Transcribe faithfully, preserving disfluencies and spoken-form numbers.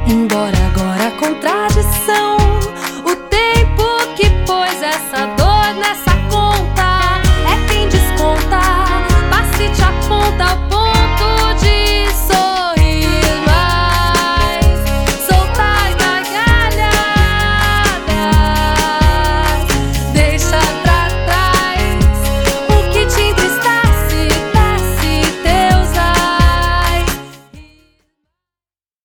Embora agora a contradição, o tempo que pôs essa dor nessa conta é quem desconta, passe te aponta o